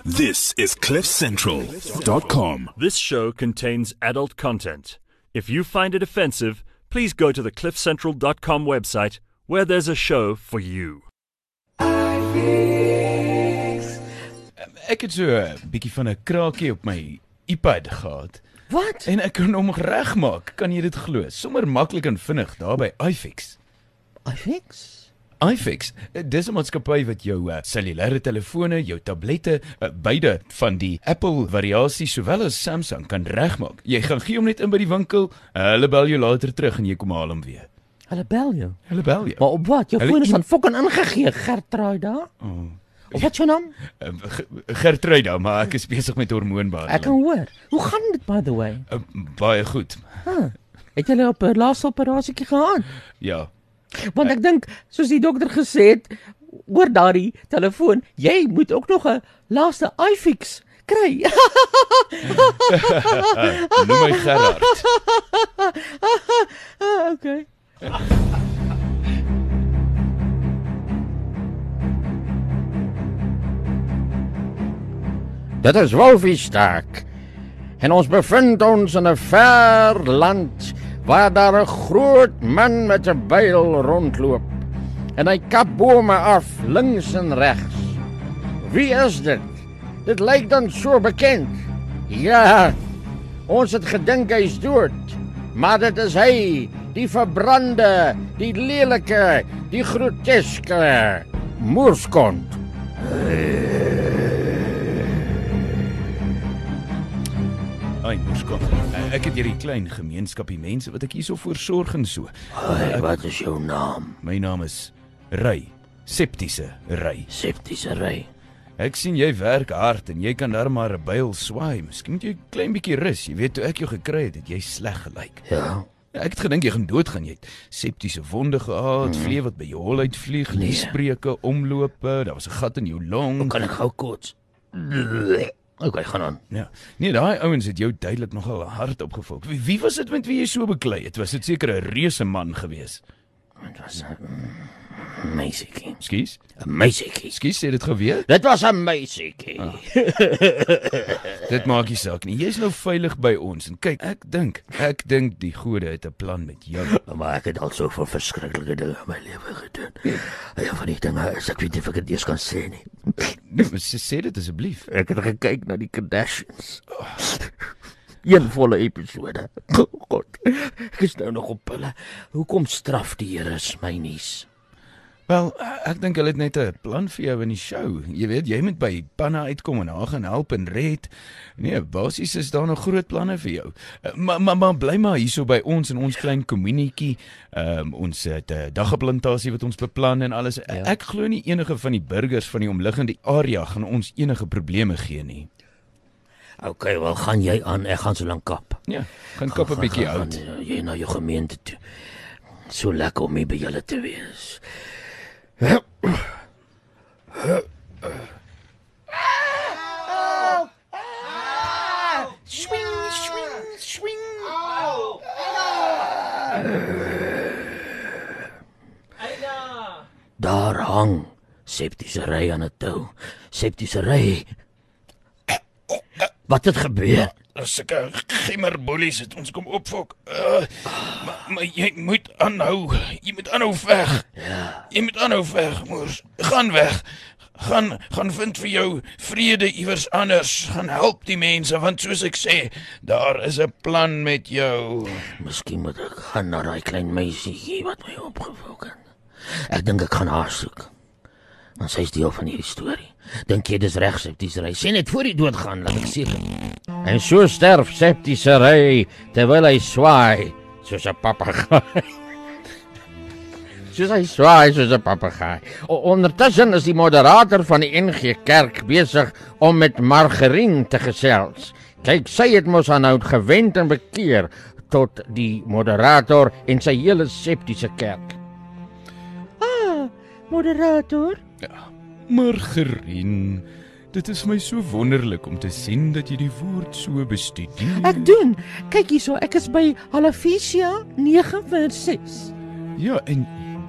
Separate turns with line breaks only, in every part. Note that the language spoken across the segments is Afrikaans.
This is CliffCentral.com.
This show contains adult content. If you find it offensive, please go to the CliffCentral.com website where there's a show for you.
Ek het so 'n bietjie van 'n kraakie op my iPad gehad.
Wat?
En ek kan hom regmaak. Kan jy dit glo? Sommer maklik en vinnig daar by iFix.
iFix?
iFix, dis 'n maatskappy wat jou cellulaire telefone, jou tablette, beide van die Apple variasie sowel as Samsung kan regmaak. Jy gaan gee hom net in by die winkel, hulle bel jou later terug en jy kom haal hom weer.
Hulle bel jou.
Hulle bel jou.
Maar op wat? Jou
Hulle
foon is dan fucking ingegee, Gertruida.
Oh.
Of wat jou naam?
Gertruida, maar ek is besig met hormoonbehandeling.
Ek kan hoor. Hoe gaan dit, by the way?
Baie goed.
Het jy op 'n laaste operasietjie gehad?
Ja.
Want ek dink, soos die dokter gesê het, oor daardie telefoon, jy moet ook nog 'n laaste iFix kry.
Noem my Gerard.
Okay. Dit is Wolfiestak en ons bevind ons in 'n ver land waar daar 'n groot man met 'n byl rondloop en hy kap bome af links en regs. Wie is dit? Dit lyk dan so bekend. Ja, ons het gedink hy is dood, maar dit is hy, die verbrande, die lelike, die groteske moerskont.
Ai, moerskot. Ek het hierdie klein gemeenskapie mense wat ek hierso voorsorg en so.
Wat is jou naam?
My naam is Ry, Septiese Ry.
Septiese Ry.
Ek sien jy werk hard en jy kan daar maar 'n byl swaai. Miskien moet jy 'n klein bietjie rus. Jy weet toe ek jou gekry het jy sleg gelyk.
Ja.
Ek het gedink jy gaan doodgaan. Jy het septiese wonde gehad, vlee wat by jou hol uitvlieg, liespreuke, omlope, daar was 'n gat in jou long.
Kan ek gou kots? Okay, gaan aan.
Ja. Nee, daai ouens het jou duidelik nogal hard opgevolg. Wie was dit met wie jy so beklei het? Was dit seker 'n reuse man gewees?
Dit was 'n meisiekie.
Skus?
'n Meisiekie.
Skus, sê dit geweet?
Dit was 'n meisiekie.
Dit maak nie saak nie. Jy's nou veilig by ons en kyk, ek dink die gode het 'n plan met jou.
Maar ek het al soveel verskriklike dinge in my lewe gedoen. Ja, van die dinge is ek weet nie of ek dit eers kan sê nie.
Nee, sê dit asseblief.
Ek het gekyk na die Kardashians. Een volle episode. God, ek is nou nog op pille. Hoekom straf die Here my nies?
Wel, ek dink hulle het net 'n plan vir jou in die show. Jy weet, jy moet by Panna uitkom en haar gaan help en red. Nee, basies is daar nog groot planne vir jou. Maar bly maar hierso by ons in ons klein communietjie. Ons het 'n daggeplantasie wat ons beplan en alles. Ja. Ek glo nie enige van die burgers van die omliggende area gaan ons enige probleme gee nie.
Okay, wel gaan jy aan, ek gaan so lank kap.
Ja, gaan kap 'n bietjie uit.
Jy na jou gemeente toe. So lekker om hier by julle te wees. Swing, swing, swing. Daar hang Septiese Ry aan 'n tou. Septiese Ry. Wat het gebeur?
Sulke gimmerbollies het ons kom opfok. Maar jy moet aanhou. Jy moet aanhou veg.
Ja.
Jy moet aanhou veg, moers. Gaan weg. Gaan vind vir jou vrede iewers anders. Gaan help die mense want soos ek sê, daar is 'n plan met jou.
Miskien moet ek gaan na daai klein meisietjie wat my opgevok het. Ek dink ek gaan haar soek. Want sy is deel van hierdie storie. Dink jy dis reg, Septiese Ry? Sê net voor die dood gaan, laat ek seker. En so sterf Septiese Ry terwyl hy swaai soos 'n papegaai. Soos hy swaai soos 'n papegaai. Ondertussen is die moderator van die NG Kerk besig om met Margarien te gesels. Kyk, sy het mos aanhoud gewend en bekeer tot die moderator en sy hele septiese kerk. Moderator?
Ja, Margarien, dit is my so wonderlik om te sien dat jy die woord so bestudeer.
Ek doen. Kyk hierso, ek is by Halafisia 9:6.
Ja, en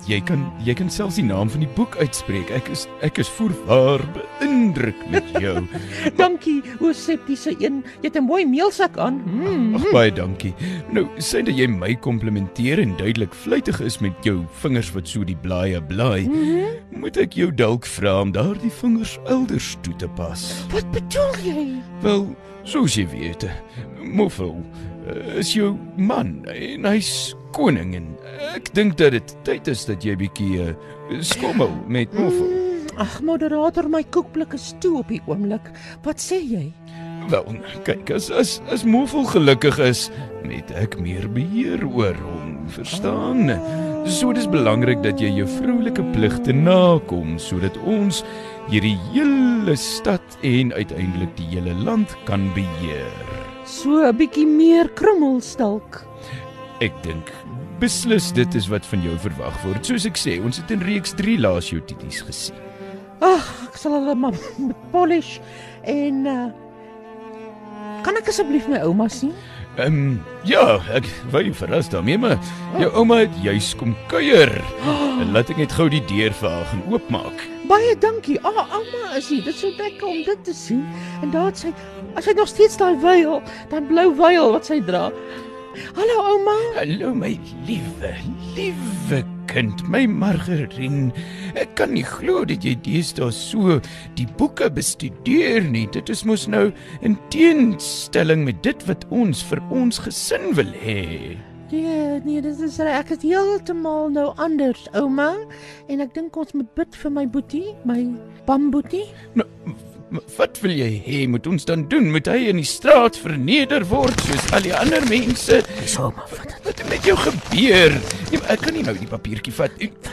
jy kan selfs die naam van die boek uitspreek. Ek is voorwaar beïndruk met jou.
Dankie, o septiese een. Jy het 'n mooi meelsak aan.
Ag, baie dankie. Nou, sê dat jy my komplimenteer en duidelik vlytig is met jou vingers wat so die blaaie blaai. Moet ek jou dalk vra om daardie vingers elders toe te pas?
Wat bedoel jy?
Wel, soos jy weet, Moffel is jou man en hy's koning en ek dink dat dit tyd is dat jy bietjie skommel met Moffel.
Ag, moderator, my koekblik is toe op die oomblik. Wat sê jy?
Wel, kyk, as Moffel gelukkig is, het ek meer beheer oor hom, verstaan? So dis belangrik dat jy jou vroulike pligte nakom sodat ons hierdie hele stad en uiteindelik die hele land kan beheer.
So 'n bietjie meer krummels dalk.
Ek dink beslis dit is wat van jou verwag word. Soos ek sê, ons het in reeks 3 laas jou titties gesien.
Ag, ek sal hulle maar met polish en kan ek asseblief my ouma sien?
Ja, ek wou jou verras daarmee, maar jou ouma het juis kom kuier. Laat ek net gou die deur vir haar gaan oopmaak.
Baie dankie. Ouma is hier. Dit is so lekker om dit te sien. En daar het sy, as sy nog steeds daai wyl, dan blou wyl wat sy dra. Hallo ouma.
Hallo my liewe kind, my margarien. Ek kan nie glo dat jy deesdae so die boeke bestudeer nie. Dit is mos nou in teenstelling met dit wat ons vir ons gesin wil hê.
Nee, dit is reg. Ek is heeltemal nou anders, ouma. En ek dink ons moet bid vir my boetie, my bamboetie.
Nou, wat wil jy hê moet ons dan doen? Moet hy in die straat verneder word soos al die ander mense?
Dis ouma, wat
het met jou gebeur? Nee, ek kan nie nou die papiertjie vat.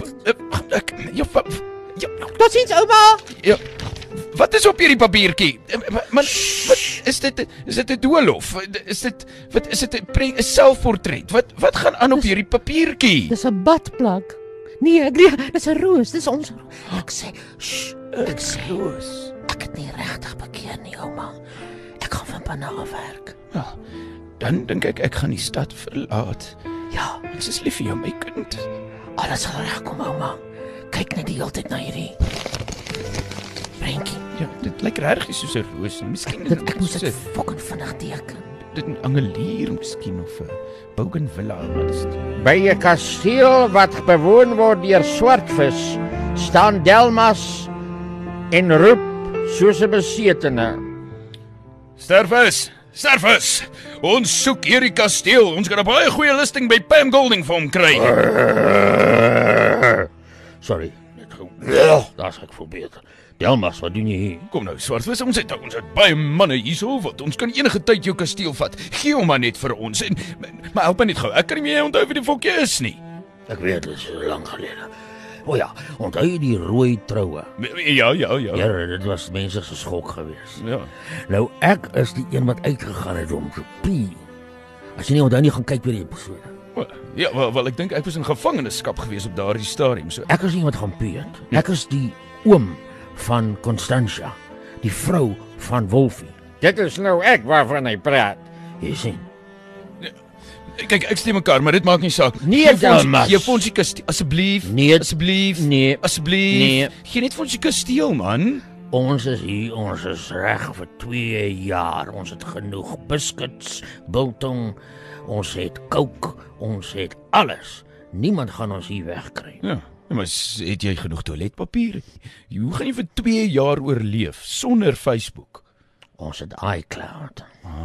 Totsiens, ouma.
Ja. Wat is op hierdie papiertjie? Man, wat is dit? Is dit 'n doolhof? Is dit 'n selfportret? Wat gaan aan op hierdie papiertjie?
Dis 'n badplak. Nee, dis 'n roos. Dis ons. Ek sê,
roos.
Ek het nie regtig bekeer nie, ouma. Ek gaan van Panama werk.
Ja, dan dink ek gaan die stad verlaat.
Ja,
Ek is lief vir jou, my kind.
alles sal regkom, ouma. Kyk net die hele tyd na hierdie prentjie.
Ja, dit lyk regtig soos 'n roos. Miskien is
Ek moet dit fucking vinnig teken.
dit 'n angelier miskien of 'n bougainvillea, wat is dit?
By 'n kasteel wat bewoon word deur swartvis, staan Delmas en roep soos 'n besetene.
Stervis! Ons soek hierdie kasteel. Ons kan 'n baie goeie listing by Pam Golding vir hom kry.
Sorry, net gou. Daar's ek voel beter. Delmas, wat doen jy hier?
Kom nou, Swartvis, ons het baie manne hierso wat ons kan enige tyd jou kasteel vat. Gee hom maar net vir ons. Maar help my net gou. Ek kan nie meer onthou wie die fokkie is nie.
Ek weet, dit is so lank gelede. O ja, onthou jy die rooi troue?
Ja.
Ja, dit was mense se skok geweest.
Ja.
Nou ek is die een wat uitgegaan het om te pee. As jy nie onthou nie, gaan kyk weer die episode.
Ja, wel ek dink ek was in gevangenskap gewees op daardie stadium. So
Ek is nie wat gaan pee het. Ek is die oom van Constantia, die vrou van Wolfie.
Dit is nou ek waarvan hy praat.
Jy sien.
kyk, ek stem mekaar, maar dit maak nie saak.
Nee, Delmas.
Gee vir ons die kasteel asseblief.
Nee.
Asseblief.
Nee.
Asseblief.
Nee.
Gee net vir ons die kasteel, man.
Ons is hier, ons is reg vir 2 jaar. Ons het genoeg biscuits, biltong, ons het coke, ons het alles. Niemand gaan ons hier wegkry.
Ja. Maar het jy genoeg toiletpapier? Hoe gaan jy vir 2 jaar oorleef sonder Facebook?
Ons het iCloud.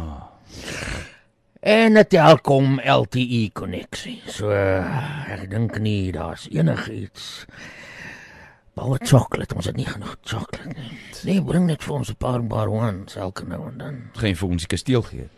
En dit helkom LTE koneksie. So ek dink nie daar's enigiets. Behalwe chocolate, ons het nie genoeg chocolate nie. Nee, bring net vir ons 'n paar barons elke nou en dan.
Gaan jy vir ons die kasteel gee?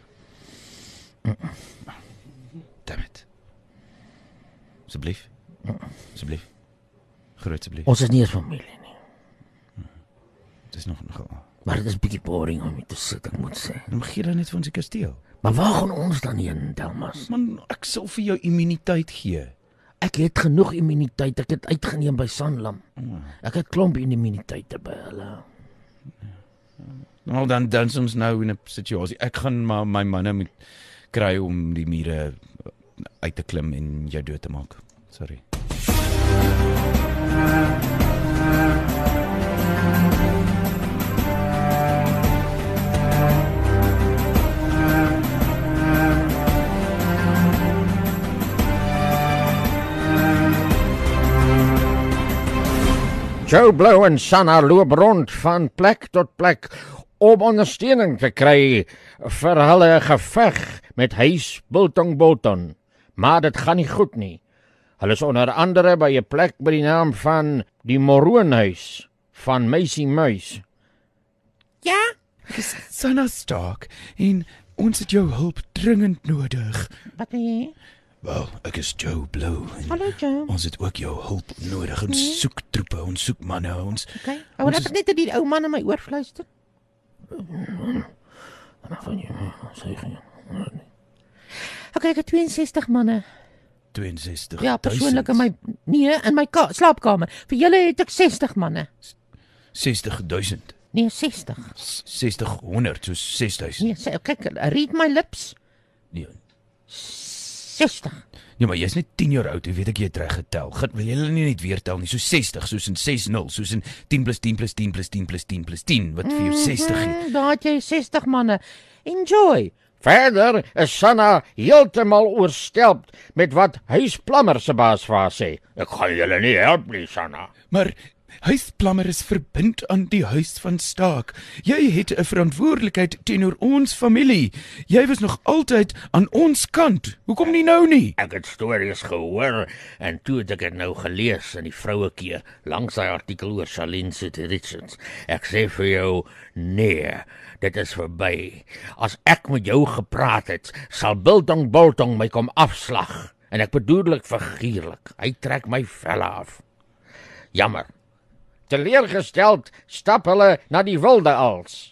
Damn it. Asseblief. Asseblief. Groot asseblief.
Ons is nie eens familie nie.
Dit is nog nogal.
Maar dit is 'n bietjie boring om hier te sit, ek moet sê.
Dan gee dan net vir ons die kasteel.
Maar waar gaan ons dan heen, Delmas?
Man, ek sal vir jou immuniteit gee.
Ek het genoeg immuniteit, ek het uitgeneem by Sanlam. Ek het klomp immuniteite by hulle.
Nou dan soms nou in 'n situasie. Ek gaan maar my manne moet kry om die mure uit te klim en jou dood te maak. Sorry.
Joe Blow en Sanna loop rond van plek tot plek om ondersteuning te kry vir hulle geveg met Huis Biltong. Maar dit gaan nie goed nie. Hulle is onder andere by 'n plek by die naam van die Moroonhuis van Meisie Muis.
Ja?
Dis Sanna Stark en ons het jou hulp dringend nodig.
Wat wil jy?
Wel, ek is Joe Blow.
Hallo Joe.
Ons het ook jou hulp nodig. Ons soek troepe, ons soek manne, ons.
Okay. Ou, laat ek net die ou man in my oor fluister. Okay, ek het 62 manne.
62.
Ja, persoonlik in my slaapkamer. Vir julle het ek 60 manne.
60,000.
Nee, 60.
60,100, so 6,000.
Nee, kyk, read my lips.
Nee.
60.
Ja, maar jy's net 10 jaar oud, hoe weet ek jy het reg getel? Wil jy hulle nie net weer tel nie, so 60, soos in 6-0, soos in 10 plus 10 plus 10 plus 10 plus 10 plus 10, wat vir jou 60 gee.
Daar het jy 60 manne. Enjoy.
Verder is Sanna heeltemal oorstelp met wat Huisplammer se baas vir haar sê. Ek gaan julle nie help nie, Sanna.
Maar Huisplammer is verbind aan die Huis van Staak. Jy het 'n verantwoordelikheid teenoor ons familie. Jy was nog altyd aan ons kant. Hoekom nie nou nie?
Ek het stories gehoor en toe het ek dit nou gelees in die vrouekie langs daai artikel oor Charlene Richards. Ek sê vir jou, nee, dit is verby. As ek met jou gepraat het, sal Biltong my kom afslag. En ek bedoel figuurlik. Hy trek my velle af. Jammer. Teleurgesteld stap hulle na die wilde als.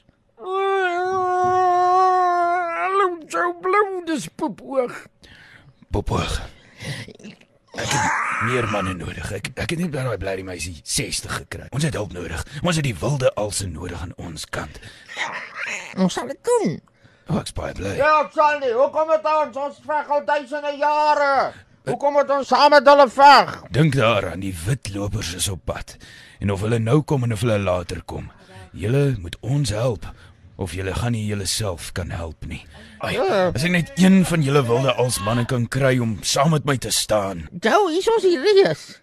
Hallo Joe Blow, dis Poepoog.
Poepoog. Ek het meer manne nodig. Ek het nie daai bly meisie 60 gekry. Ons het hulp nodig. Ons het die wilde alse nodig aan ons kant.
Ons sal dit doen.
Ek's baie bly.
Ja, Charlie, hoekom het ons veg al duisende jare? Hoekom het ons saam met hulle veg?
Dink daaraan, die wit lopers is op pad. En of hulle nou kom en of hulle later kom. Julle moet ons help. Of julle gaan nie julle self kan help nie. As ek net een van julle wilde als manne kan kry om saam met my te staan.
Jou, hier is ons die reus.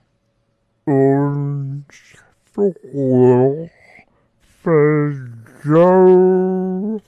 Ons verhoor vir jou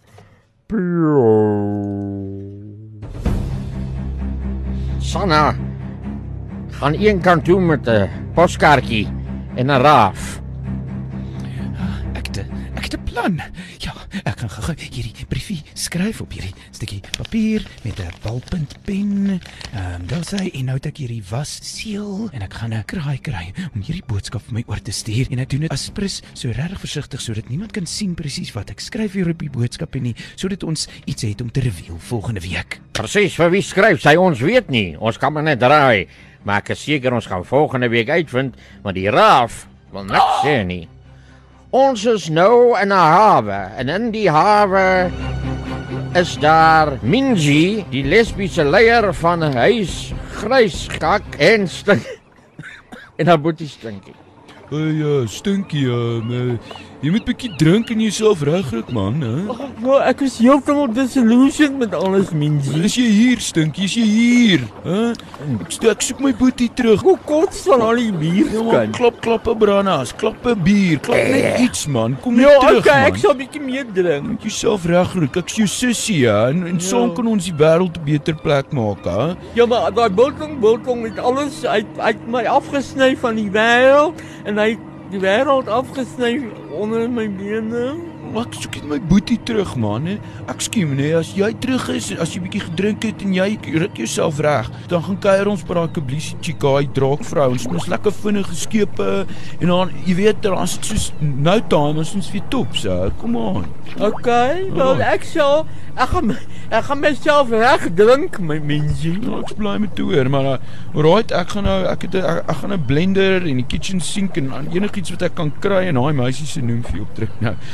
Sanna gaan een kant toe met 'n poskaartjie en 'n raaf.
Ek het 'n plan. Ja, ek gaan gou hierdie briefie skryf op hierdie stukkie papier met 'n balpuntpen. Daar sê en nou het ek hierdie wasseël en ek gaan 'n kraai kry om hierdie boodskap vir my oor te stuur en ek doen dit aspres so regtig versigtig sodat niemand kan sien presies wat ek skryf hier op die boodskap en nie, sodat ons iets het om te reveal volgende week.
Presies, vir wie skryf sy ons weet nie. Ons kan maar net draai, maar ek is seker ons gaan volgende week uitvind, want die raaf wil niks sê nie. Ons is nou in 'n hawe en in die hawe is daar Minji, die lesbiese leier van Huis Gryskak en Stink en haar boetie Stinkie.
Ja, Stinkie, jy moet 'n bietjie drink en jouself regkry, man, hè?
Nou, ek is heeltemal disillusioned met alles, Minji.
Is jy hier, Stinkie? Is jy hier? Hè? Ek soek my boetie terug.
Hoe kots van al die bier kan.
Klap 'n brandas, klap 'n bier, klap net iets, man. Kom net
Ja,
terug,
okay,
man.
ek sal 'n bietjie meer drink.
Moet jouself regkry. Ek's jou sussie, ja, en saam kan ons die wêreld 'n beter plek maak, hè?
Ja, maar daai Biltong het alles uit my afgesny van die wêreld en hy het die wêreld afgesny onder my bene.
Ek soek net my boetie terug, man, hè. Ek skiem, nee, as jy terug is, as jy bietjie gedrink het en jy ruk jouself reg, dan gaan kuier ons by daai Kablisie Chikai draakvrou. Ons lekker vinnige skepe en dan, jy weet, dan is dit soos nou time, as ons weer top, so. Kom aan.
Okay, wel ek gaan myself reg drink, my Minji.
Nou, ek bly met toe hoor, maar alright, ek gaan 'n blender en die kitchen sink en enigiets wat ek kan kry en daai meisie se noem vir jou opdruk nou. En dan gaan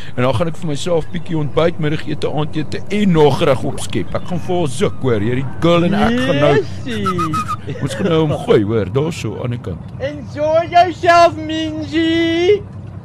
gaan ek vir myself bietjie ontbyt, middagete, aandete en nog reg opskep. Ek gaan vol suk, hoor, hierdie girl en ek gaan nou. Ons gaan nou omgooi, hoor, daar so aan die kant.
Enjoy yourself, Minji.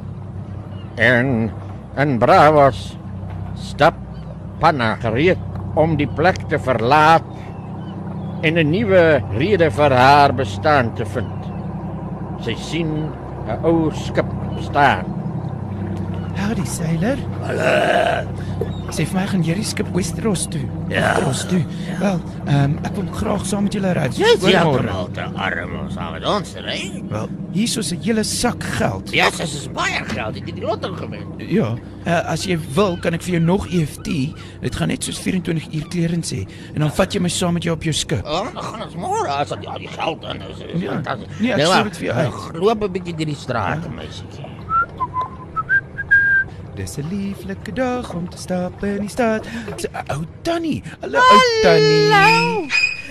En Bravos stap Panna gereed om die plek te verlaat en 'n nuwe rede vir haar bestaan te vind. Sy sien 'n ou skip staan.
Howdy, sailor. Sê vir my, gaan jy die skip Westeros toe?
Ja.
Westeros toe. Wel, ek wil graag saam met julle ry.
Jy's heeltemal te arm om saam met ons te ry.
Wel, hier is 'n hele sak geld.
Ja, dit is baie geld. Ek het die lotto gewen.
Ja, as jy wil, kan ek vir jou nog EFT. Dit gaan net soos 24 uur clearance hê. En dan vat jy my saam met jou op jou skip.
Dan gaan ons môre as die geld dan is.
Ja. Nee, ek sê dit vir jou uit.
Loop 'n bietjie deur die straat, meisietjie.
Dis 'n lieflike dag om te stap in die stad. Dis 'n ou tannie. Hallo ou tannie.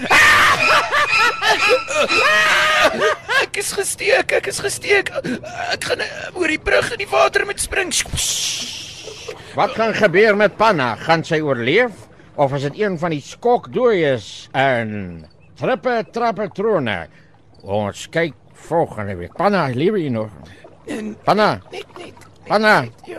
Ek is gesteek. Ek gaan oor die brug in die water met spring.
Wat gaan gebeur met Panna? Gaan sy oorleef of is dit een van die skokdooies en trappe trone? Ons kyk volgende week. Panna, lewe jy nog? Panna. Panna.
Ja.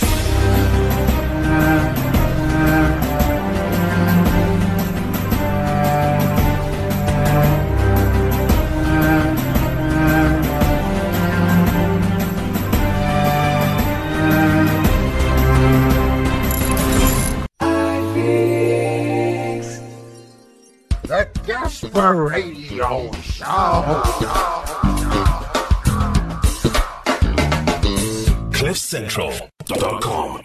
The Jasper Radio Show.
CliffCentral.com